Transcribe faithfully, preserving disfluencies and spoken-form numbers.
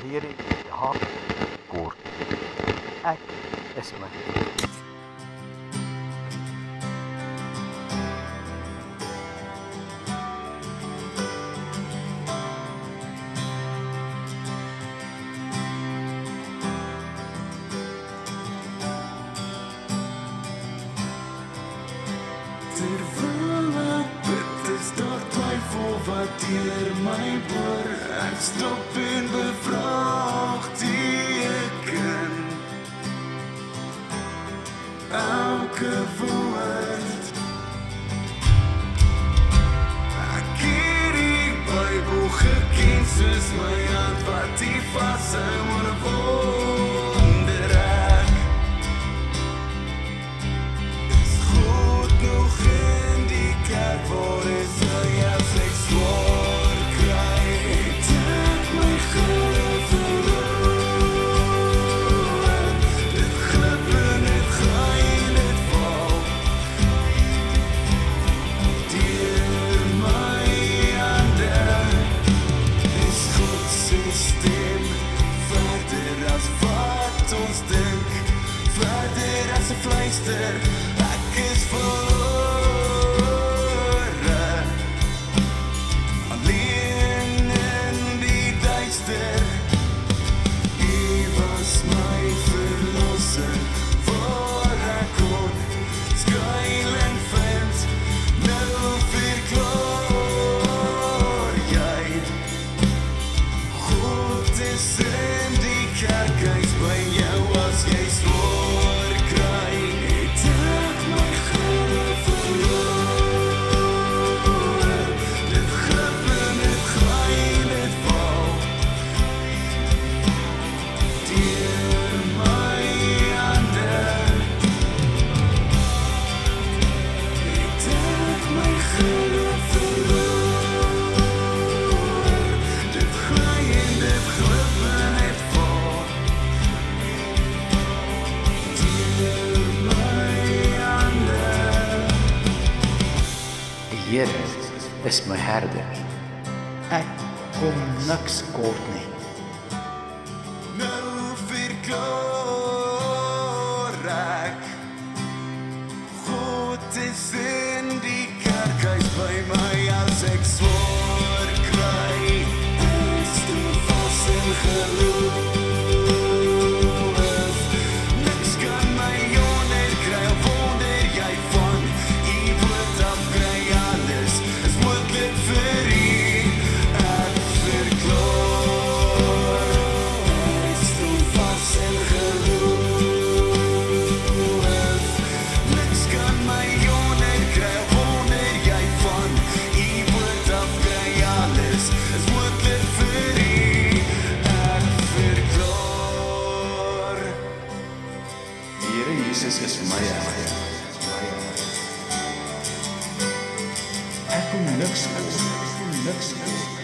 hier haar kort. Ek is my. Terwyl ek bid, is daar twyfel wat deur my boor. Ek stop en bevraagteken elke woord. Ek het die Bybel geken soos my hand wat die vashou aan 'n wonder ek. Is God nog in die kerk waar is hy as ek swaar kry? Het ek my geloof verloor? Dit glip en het gaai en het val deur my hande. Is God se stem verder as wat ons dink, verder as 'n fluister? Ek is verlore, alleen in die duister. U was my verlosser, waar ek kon skuiling vind. Nou verklaar jy, God is in die kerk, hy's by jou as jy swaar kry. Het ek my geloof verloor? Dit glip en het gaai en het val deur my hande. Het ek my geloof verloor? Dit gaai en dit glip en het val deur my hande. Die Here is my herder. Ek kom niks kort nie. Nou verklaar ek, God is in die kerk, hy's by my as ek swaar kry. Ek staan vas in geloof, niks kan my onderkry, al wonder jy van U woord af kry alles, is moontlik vir U. Ek verklaar, ek staan vas in geloof, niks kan my onderkry, al wonder jy van U woord af kry alles, is moontlik vir U. Ek verklaar. Die Here Jesus is my herder. Ek kom niks kort, ek kom niks kort.